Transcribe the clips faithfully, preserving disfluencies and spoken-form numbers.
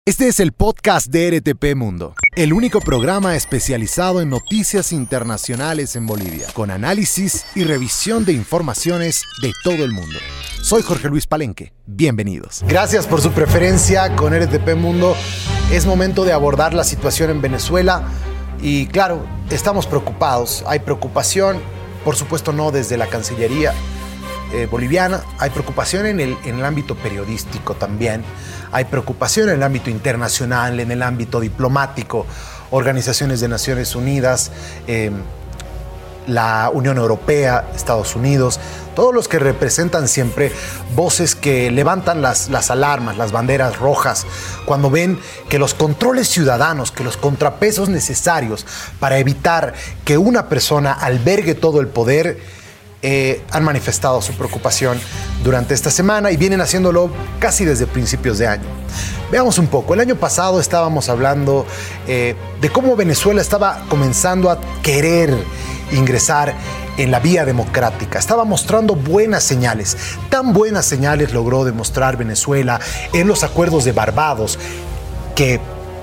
Este es el podcast de R T P Mundo, el único programa especializado en noticias internacionales en Bolivia, con análisis y revisión de informaciones de todo el mundo. Soy Jorge Luis Palenque, bienvenidos. Gracias por su preferencia con R T P Mundo. Es momento de abordar la situación en Venezuela y claro, estamos preocupados. Hay preocupación, por supuesto no desde la Cancillería eh, boliviana, hay preocupación en el, en el ámbito periodístico también. Hay preocupación en el ámbito internacional, en el ámbito diplomático, organizaciones de Naciones Unidas, eh, la Unión Europea, Estados Unidos, todos los que representan siempre voces que levantan las, las alarmas, las banderas rojas, cuando ven que los controles ciudadanos, que los contrapesos necesarios para evitar que una persona albergue todo el poder, Eh, han manifestado su preocupación durante esta semana y vienen haciéndolo casi desde principios de año. Veamos un poco. El año pasado estábamos hablando eh, de cómo Venezuela estaba comenzando a querer ingresar en la vía democrática. Estaba mostrando buenas señales. Tan buenas señales logró demostrar Venezuela en los acuerdos de Barbados que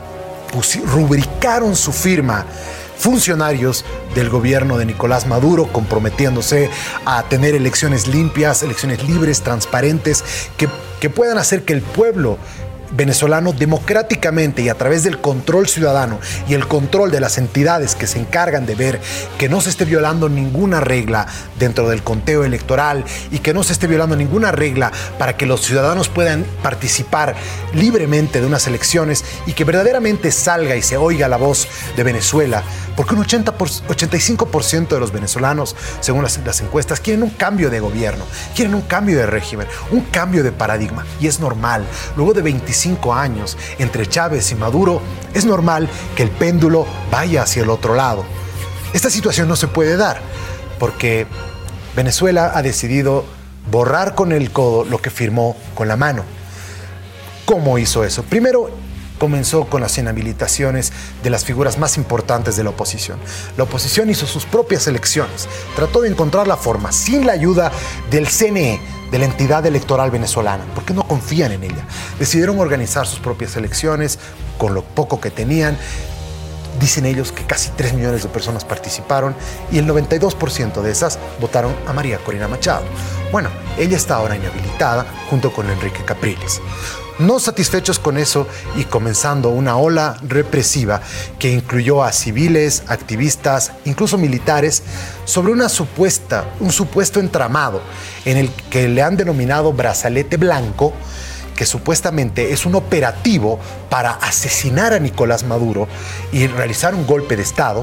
rubricaron su firma funcionarios del gobierno de Nicolás Maduro, comprometiéndose a tener elecciones limpias, elecciones libres, transparentes, que, que puedan hacer que el pueblo venezolano democráticamente y a través del control ciudadano y el control de las entidades que se encargan de ver que no se esté violando ninguna regla dentro del conteo electoral y que no se esté violando ninguna regla para que los ciudadanos puedan participar libremente de unas elecciones y que verdaderamente salga y se oiga la voz de Venezuela, porque un ochenta por, ochenta y cinco por ciento de los venezolanos, según las, las encuestas, quieren un cambio de gobierno, quieren un cambio de régimen, un cambio de paradigma, y es normal. Luego de veinticinco años entre Chávez y Maduro, es normal que el péndulo vaya hacia el otro lado. Esta situación no se puede dar porque Venezuela ha decidido borrar con el codo lo que firmó con la mano. ¿Cómo hizo eso? Primero, comenzó con las inhabilitaciones de las figuras más importantes de la oposición. La oposición hizo sus propias elecciones, trató de encontrar la forma, sin la ayuda del C N E, de la entidad electoral venezolana, porque no confían en ella. Decidieron organizar sus propias elecciones con lo poco que tenían. Dicen ellos que casi tres millones de personas participaron y el noventa y dos por ciento de esas votaron a María Corina Machado. Bueno, ella está ahora inhabilitada junto con Enrique Capriles. No satisfechos con eso y comenzando una ola represiva que incluyó a civiles, activistas, incluso militares, sobre una supuesta, un supuesto entramado en el que le han denominado Brazalete Blanco, que supuestamente es un operativo para asesinar a Nicolás Maduro y realizar un golpe de Estado.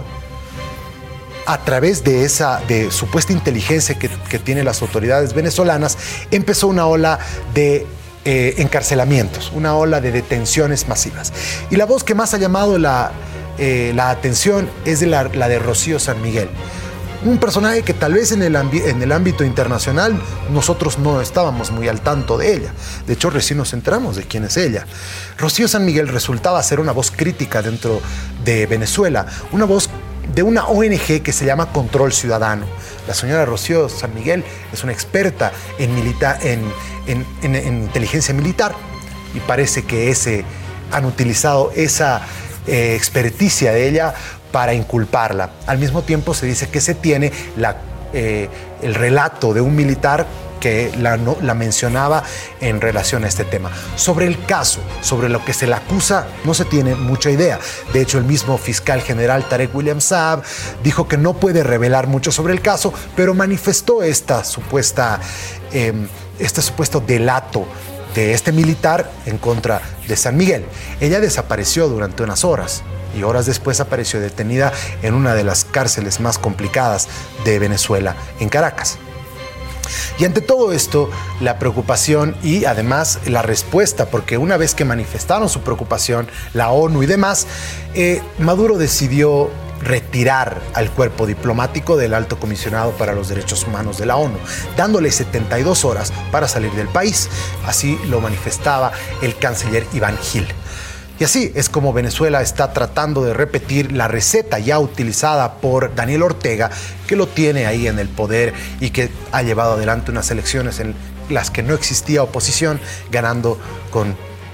A través de esa de supuesta inteligencia que, que tienen las autoridades venezolanas, empezó una ola de eh, encarcelamientos, una ola de detenciones masivas. Y la voz que más ha llamado la, eh, la atención es de la, la de Rocío San Miguel. Un personaje que tal vez en el, en el ámbito internacional nosotros no estábamos muy al tanto de ella. De hecho, recién nos enteramos de quién es ella. Rocío San Miguel resultaba ser una voz crítica dentro de Venezuela, una voz de una O N G que se llama Control Ciudadano. La señora Rocío San Miguel es una experta en, milita en, en, en, en inteligencia militar y parece que ese, han utilizado esa eh, experticia de ella para inculparla. Al mismo tiempo se dice que se tiene la, eh, el relato de un militar que la, no, la mencionaba en relación a este tema. Sobre el caso, sobre lo que se le acusa, no se tiene mucha idea. De hecho, el mismo fiscal general Tarek William Saab dijo que no puede revelar mucho sobre el caso, pero manifestó esta supuesta, eh, este supuesto delato de este militar en contra de San Miguel. Ella desapareció durante unas horas y horas después apareció detenida en una de las cárceles más complicadas de Venezuela, en Caracas. Y ante todo esto, la preocupación y además la respuesta, porque una vez que manifestaron su preocupación, la ONU y demás, eh, Maduro decidió retirar al cuerpo diplomático del Alto Comisionado para los Derechos Humanos de la ONU, dándole setenta y dos horas para salir del país. Así lo manifestaba el canciller Iván Gil. Y así es como Venezuela está tratando de repetir la receta ya utilizada por Daniel Ortega, que lo tiene ahí en el poder y que ha llevado adelante unas elecciones en las que no existía oposición, ganando con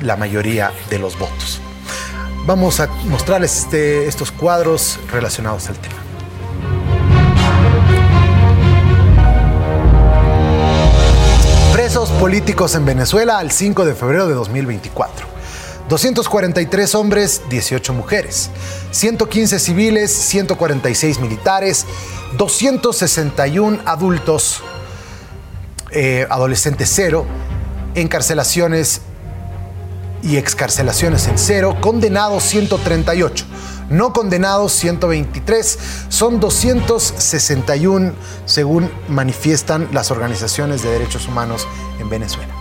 la mayoría de los votos. Vamos a mostrarles este, estos cuadros relacionados al tema. Presos políticos en Venezuela al cinco de febrero de dos mil veinticuatro. doscientos cuarenta y tres hombres, dieciocho mujeres, ciento quince civiles, ciento cuarenta y seis militares, doscientos sesenta y uno adultos, eh, adolescentes cero, encarcelaciones y excarcelaciones en cero, condenados ciento treinta y ocho, no condenados ciento veintitrés, son doscientos sesenta y uno según manifiestan las organizaciones de derechos humanos en Venezuela.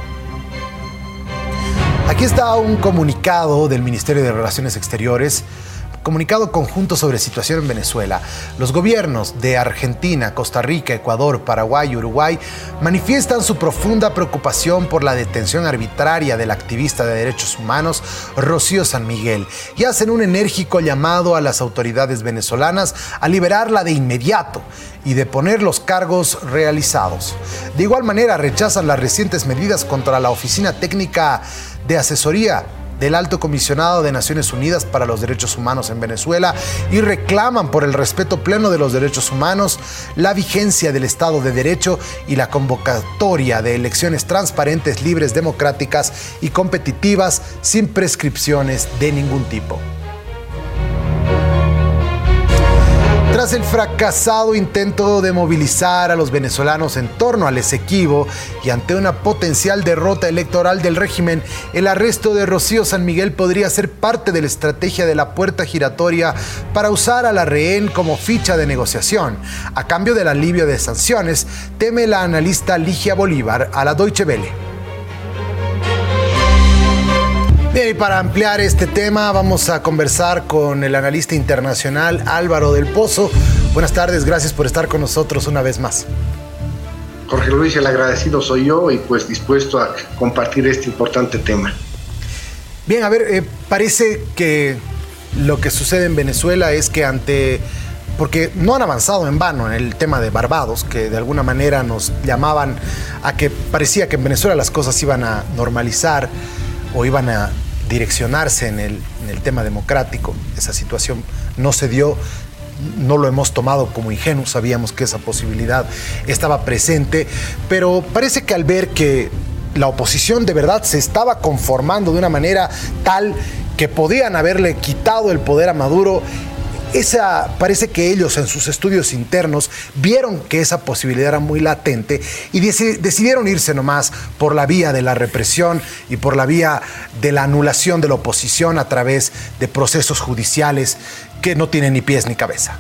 Aquí está un comunicado del Ministerio de Relaciones Exteriores, comunicado conjunto sobre situación en Venezuela. Los gobiernos de Argentina, Costa Rica, Ecuador, Paraguay y Uruguay manifiestan su profunda preocupación por la detención arbitraria del activista de derechos humanos Rocío San Miguel y hacen un enérgico llamado a las autoridades venezolanas a liberarla de inmediato y deponer los cargos realizados. De igual manera, rechazan las recientes medidas contra la Oficina Técnica de Asesoría del Alto Comisionado de Naciones Unidas para los Derechos Humanos en Venezuela y reclaman por el respeto pleno de los derechos humanos, la vigencia del Estado de Derecho y la convocatoria de elecciones transparentes, libres, democráticas y competitivas sin prescripciones de ningún tipo. Tras el fracasado intento de movilizar a los venezolanos en torno al Esequibo y ante una potencial derrota electoral del régimen, el arresto de Rocío San Miguel podría ser parte de la estrategia de la puerta giratoria para usar a la rehén como ficha de negociación. A cambio del alivio de sanciones, teme la analista Ligia Bolívar a la Deutsche Welle. Bien, y para ampliar este tema vamos a conversar con el analista internacional Álvaro del Pozo. Buenas tardes, gracias por estar con nosotros una vez más. Jorge Luis, el agradecido soy yo y pues dispuesto a compartir este importante tema. Bien, a ver, eh, parece que lo que sucede en Venezuela es que ante... porque no han avanzado en vano en el tema de Barbados, que de alguna manera nos llamaban a que parecía que en Venezuela las cosas iban a normalizar o iban a direccionarse en el, en el tema democrático. Esa situación no se dio, no lo hemos tomado como ingenuo, sabíamos que esa posibilidad estaba presente, pero parece que al ver que la oposición de verdad se estaba conformando de una manera tal que podían haberle quitado el poder a Maduro, Esa, parece que ellos en sus estudios internos vieron que esa posibilidad era muy latente y dec- decidieron irse nomás por la vía de la represión y por la vía de la anulación de la oposición a través de procesos judiciales que no tienen ni pies ni cabeza.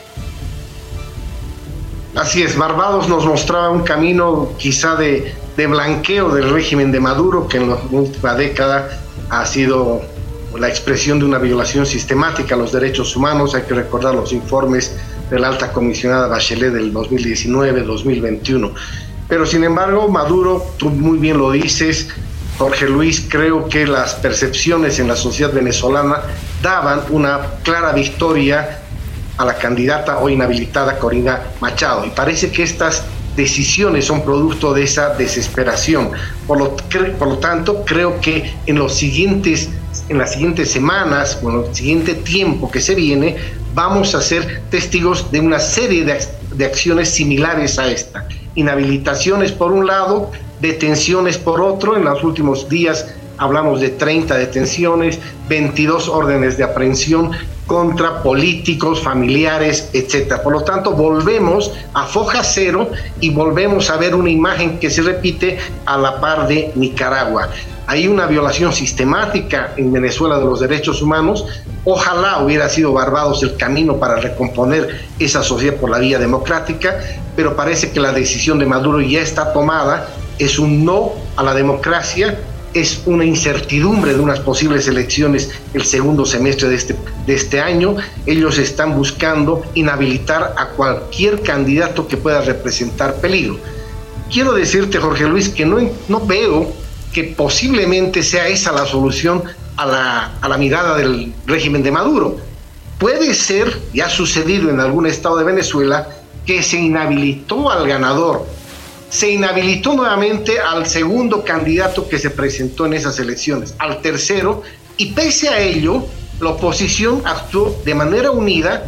Así es, Barbados nos mostraba un camino quizá de, de blanqueo del régimen de Maduro, que en la última década ha sido la expresión de una violación sistemática a los derechos humanos. Hay que recordar los informes de la alta comisionada Bachelet del dos mil diecinueve dos mil veintiuno. Pero sin embargo, Maduro, tú muy bien lo dices, Jorge Luis, creo que las percepciones en la sociedad venezolana daban una clara victoria a la candidata hoy inhabilitada Corina Machado, y parece que estas decisiones son producto de esa desesperación. Por lo, por lo tanto, creo que en los siguientes, en las siguientes semanas, o en el siguiente tiempo que se viene, vamos a ser testigos de una serie de, de acciones similares a esta. Inhabilitaciones por un lado, detenciones por otro. En los últimos días hablamos de treinta detenciones, veintidós órdenes de aprehensión contra políticos, familiares, etcétera. Por lo tanto, volvemos a foja cero y volvemos a ver una imagen que se repite a la par de Nicaragua. Hay una violación sistemática en Venezuela de los derechos humanos. Ojalá hubiera sido Barbados el camino para recomponer esa sociedad por la vía democrática, pero parece que la decisión de Maduro ya está tomada. Es un no a la democracia, es una incertidumbre de unas posibles elecciones el segundo semestre de este, de este año. Ellos están buscando inhabilitar a cualquier candidato que pueda representar peligro. Quiero decirte, Jorge Luis, que no, no veo que posiblemente sea esa la solución a la, a la mirada del régimen de Maduro. Puede ser, y ha sucedido en algún estado de Venezuela, que se inhabilitó al ganador se inhabilitó nuevamente al segundo candidato que se presentó en esas elecciones, al tercero, y pese a ello, la oposición actuó de manera unida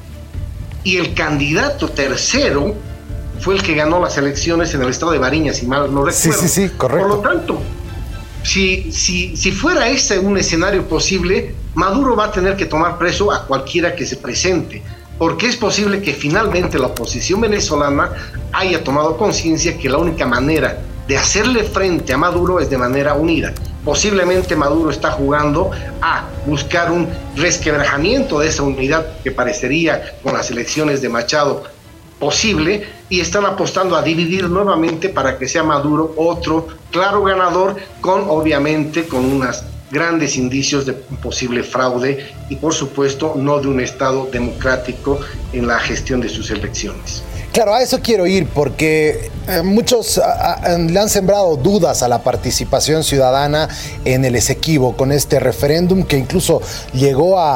y el candidato tercero fue el que ganó las elecciones en el estado de Bariñas, si mal no recuerdo. Sí, sí, sí, correcto. Por lo tanto, si, si, si fuera ese un escenario posible, Maduro va a tener que tomar preso a cualquiera que se presente, porque es posible que finalmente la oposición venezolana haya tomado conciencia que la única manera de hacerle frente a Maduro es de manera unida. Posiblemente Maduro está jugando a buscar un resquebrajamiento de esa unidad que parecería con las elecciones de Machado posible, y están apostando a dividir nuevamente para que sea Maduro otro claro ganador, con obviamente con unos grandes indicios de un posible fraude y por supuesto no de un Estado democrático en la gestión de sus elecciones. Claro, a eso quiero ir, porque eh, muchos a, a, le han sembrado dudas a la participación ciudadana en el Esequibo con este referéndum que incluso llegó a, a,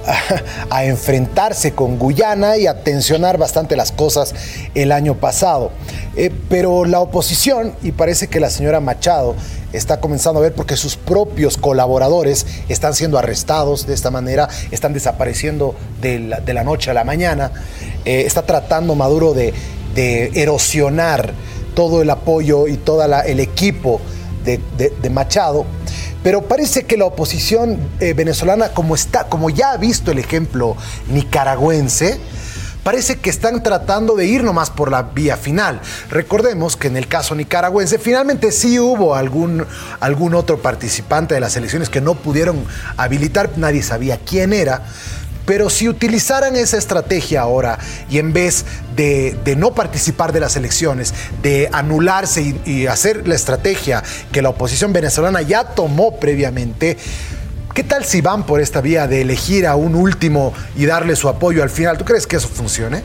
a enfrentarse con Guyana y a tensionar bastante las cosas el año pasado. Eh, pero la oposición, y parece que la señora Machado está comenzando a ver, porque sus propios colaboradores están siendo arrestados de esta manera, están desapareciendo de la, de la noche a la mañana, eh, está tratando Maduro de, de erosionar todo el apoyo y todo el equipo de, de, de Machado, pero parece que la oposición eh, venezolana, como, está, como ya ha visto el ejemplo nicaragüense, parece que están tratando de ir nomás por la vía final. Recordemos que en el caso nicaragüense finalmente sí hubo algún, algún otro participante de las elecciones que no pudieron habilitar, nadie sabía quién era, pero si utilizaran esa estrategia ahora y en vez de, de no participar de las elecciones, de anularse y, y hacer la estrategia que la oposición venezolana ya tomó previamente, ¿qué tal si van por esta vía de elegir a un último y darle su apoyo al final? ¿Tú crees que eso funcione?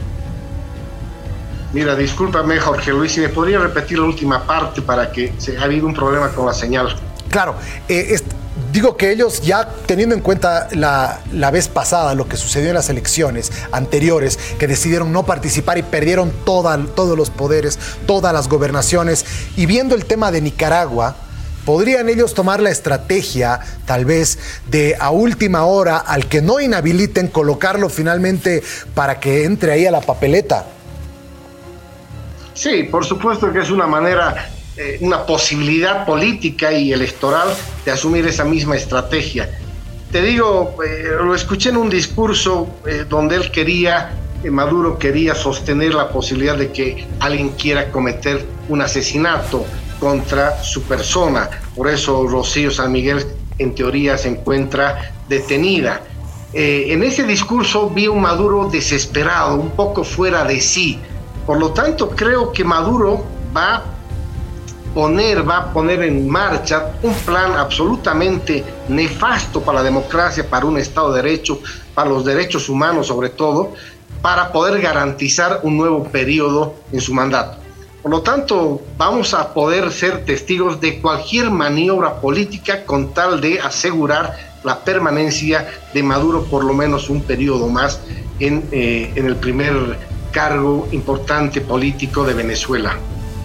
Mira, discúlpame, Jorge Luis, si me podría repetir la última parte para que se ha habido un problema con la señal. Claro, eh, es, digo que ellos ya teniendo en cuenta la, la vez pasada lo que sucedió en las elecciones anteriores, que decidieron no participar y perdieron toda, todos los poderes, todas las gobernaciones, y viendo el tema de Nicaragua, ¿podrían ellos tomar la estrategia, tal vez, de a última hora, al que no inhabiliten, colocarlo finalmente para que entre ahí a la papeleta? Sí, por supuesto que es una manera, eh, una posibilidad política y electoral de asumir esa misma estrategia. Te digo, eh, lo escuché en un discurso eh, donde él quería, eh, Maduro quería sostener la posibilidad de que alguien quiera cometer un asesinato contra su persona. Por eso Rocío San Miguel en teoría se encuentra detenida. Eh, en ese discurso vi un Maduro desesperado, un poco fuera de sí. Por lo tanto, creo que Maduro va a poner, va a poner en marcha un plan absolutamente nefasto para la democracia, para un Estado de Derecho, para los derechos humanos sobre todo, para poder garantizar un nuevo periodo en su mandato. Por lo tanto, vamos a poder ser testigos de cualquier maniobra política con tal de asegurar la permanencia de Maduro por lo menos un periodo más en, eh, en el primer cargo importante político de Venezuela.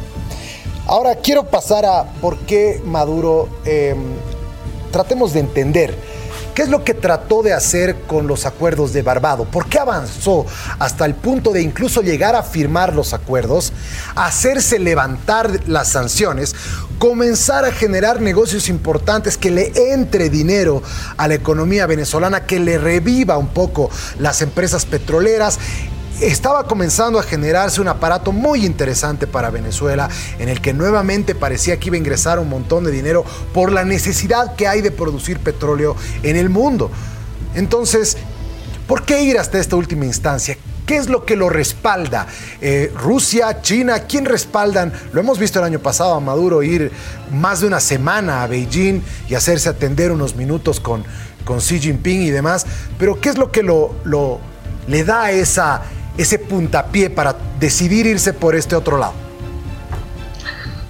Ahora quiero pasar a por qué Maduro, eh, tratemos de entender qué es lo que trató de hacer con los acuerdos de Barbados, por qué avanzó hasta el punto de incluso llegar a firmar los acuerdos, hacerse levantar las sanciones, comenzar a generar negocios importantes, que le entre dinero a la economía venezolana, que le reviva un poco las empresas petroleras. Estaba comenzando a generarse un aparato muy interesante para Venezuela, en el que nuevamente parecía que iba a ingresar un montón de dinero por la necesidad que hay de producir petróleo en el mundo. Entonces, ¿por qué ir hasta esta última instancia? ¿Qué es lo que lo respalda? Eh, ¿Rusia, China? ¿Quién respaldan? Lo hemos visto el año pasado a Maduro ir más de una semana a Beijing y hacerse atender unos minutos con, con Xi Jinping y demás. Pero ¿qué es lo que lo, lo, le da esa... ese puntapié para decidir irse por este otro lado?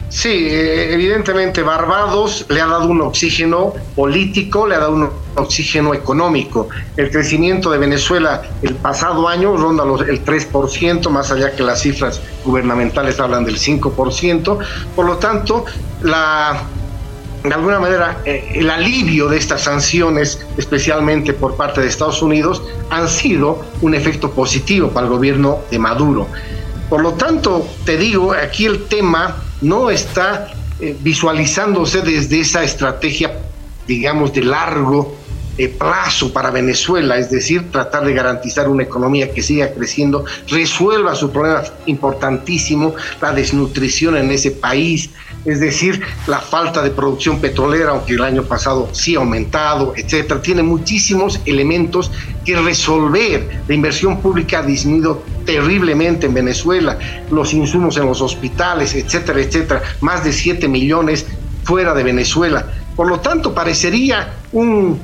Sí, evidentemente Barbados le ha dado un oxígeno político, le ha dado un oxígeno económico. El crecimiento de Venezuela el pasado año ronda los, el tres por ciento, más allá que las cifras gubernamentales hablan del cinco por ciento. Por lo tanto, la, de alguna manera, eh, el alivio de estas sanciones, especialmente por parte de Estados Unidos, han sido un efecto positivo para el gobierno de Maduro. Por lo tanto, te digo, aquí el tema no está eh, visualizándose desde esa estrategia, digamos, de largo eh, plazo para Venezuela, es decir, tratar de garantizar una economía que siga creciendo, resuelva su problema importantísimo, la desnutrición en ese país, es decir, la falta de producción petrolera, aunque el año pasado sí ha aumentado, etcétera. Tiene muchísimos elementos que resolver. La inversión pública ha disminuido terriblemente en Venezuela, los insumos en los hospitales, etcétera, etcétera, más de siete millones fuera de Venezuela. Por lo tanto, parecería un,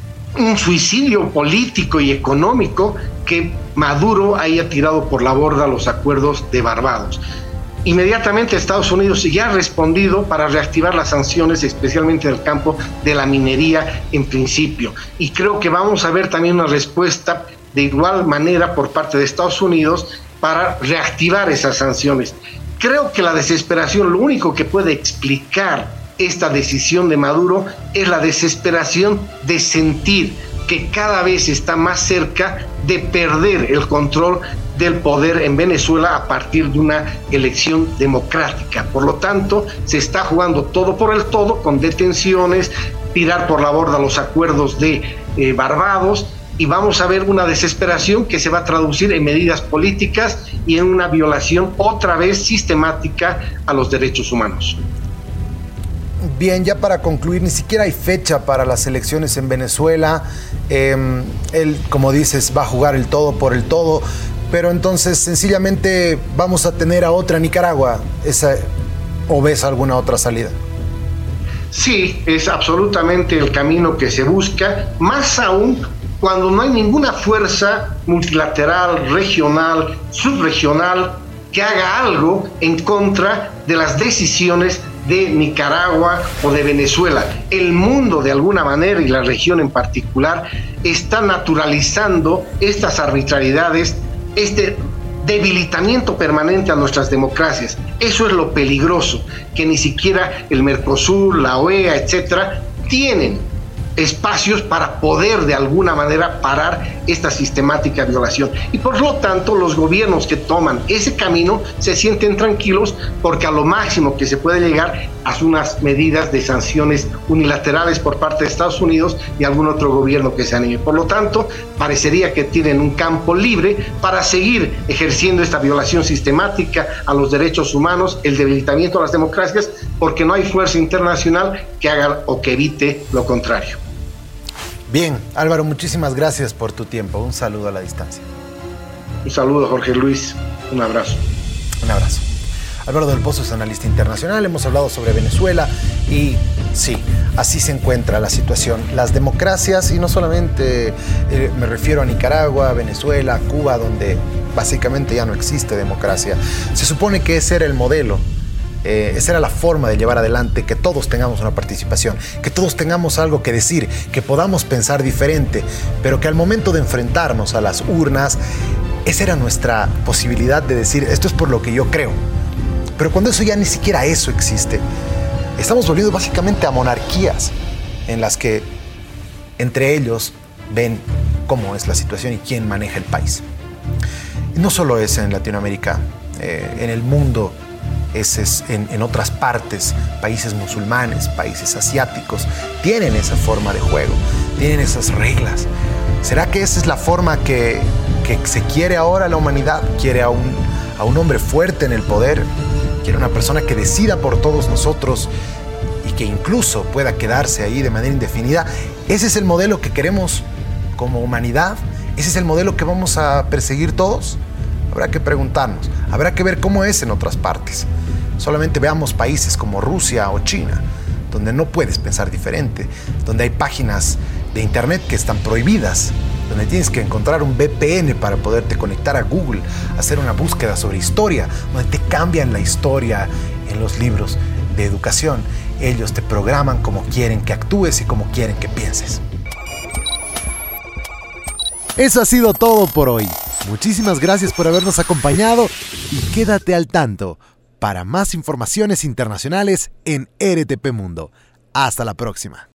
un suicidio político y económico que Maduro haya tirado por la borda los acuerdos de Barbados. Inmediatamente Estados Unidos ya ha respondido para reactivar las sanciones, especialmente en el campo de la minería en principio. Y creo que vamos a ver también una respuesta de igual manera por parte de Estados Unidos para reactivar esas sanciones. Creo que la desesperación, lo único que puede explicar esta decisión de Maduro es la desesperación de sentir que cada vez está más cerca de perder el control del poder en Venezuela a partir de una elección democrática. Por lo tanto, se está jugando todo por el todo, con detenciones, tirar por la borda los acuerdos de eh, Barbados, y vamos a ver una desesperación que se va a traducir en medidas políticas y en una violación otra vez sistemática a los derechos humanos. Bien, ya para concluir, ni siquiera hay fecha para las elecciones en Venezuela. Eh, él, como dices, va a jugar el todo por el todo, pero entonces sencillamente vamos a tener a otra Nicaragua. Esa, ¿o ves alguna otra salida? Sí, es absolutamente el camino que se busca, más aún cuando no hay ninguna fuerza multilateral, regional, subregional, que haga algo en contra de las decisiones de Nicaragua o de Venezuela. El mundo, de alguna manera, y la región en particular, está naturalizando estas arbitrariedades, este debilitamiento permanente a nuestras democracias. Eso es lo peligroso, que ni siquiera el Mercosur, la O E A, etcétera, tienen espacios para poder de alguna manera parar esta sistemática violación. Y por lo tanto, los gobiernos que toman ese camino se sienten tranquilos porque a lo máximo que se puede llegar a unas medidas de sanciones unilaterales por parte de Estados Unidos y algún otro gobierno que se anime. Por lo tanto, parecería que tienen un campo libre para seguir ejerciendo esta violación sistemática a los derechos humanos, el debilitamiento de las democracias, porque no hay fuerza internacional que haga o que evite lo contrario. Bien, Álvaro, muchísimas gracias por tu tiempo. Un saludo a la distancia. Un saludo, Jorge Luis. Un abrazo. Un abrazo. Álvaro del Pozo es analista internacional. Hemos hablado sobre Venezuela y sí, así se encuentra la situación. Las democracias, y no solamente eh, me refiero a Nicaragua, Venezuela, Cuba, donde básicamente ya no existe democracia. Se supone que ese era el modelo. Eh, esa era la forma de llevar adelante que todos tengamos una participación, que todos tengamos algo que decir, que podamos pensar diferente, pero que al momento de enfrentarnos a las urnas, esa era nuestra posibilidad de decir, esto es por lo que yo creo. Pero cuando eso ya ni siquiera eso existe, estamos volviendo básicamente a monarquías en las que entre ellos ven cómo es la situación y quién maneja el país. Y no solo es en Latinoamérica, eh, en el mundo. Es, es en, en otras partes, países musulmanes, países asiáticos, tienen esa forma de juego, tienen esas reglas. ¿Será que esa es la forma que, que se quiere ahora la humanidad? ¿Quiere a un, a un hombre fuerte en el poder? ¿Quiere una persona que decida por todos nosotros y que incluso pueda quedarse ahí de manera indefinida? ¿Ese es el modelo que queremos como humanidad? ¿Ese es el modelo que vamos a perseguir todos? Habrá que preguntarnos, habrá que ver cómo es en otras partes. Solamente veamos países como Rusia o China, donde no puedes pensar diferente, donde hay páginas de internet que están prohibidas, donde tienes que encontrar un V P N para poderte conectar a Google, hacer una búsqueda sobre historia, donde te cambian la historia en los libros. de educación. Ellos te programan como quieren que actúes y como quieren que pienses. Eso ha sido todo por hoy. Muchísimas gracias por habernos acompañado y quédate al tanto para más informaciones internacionales en R T P Mundo. Hasta la próxima.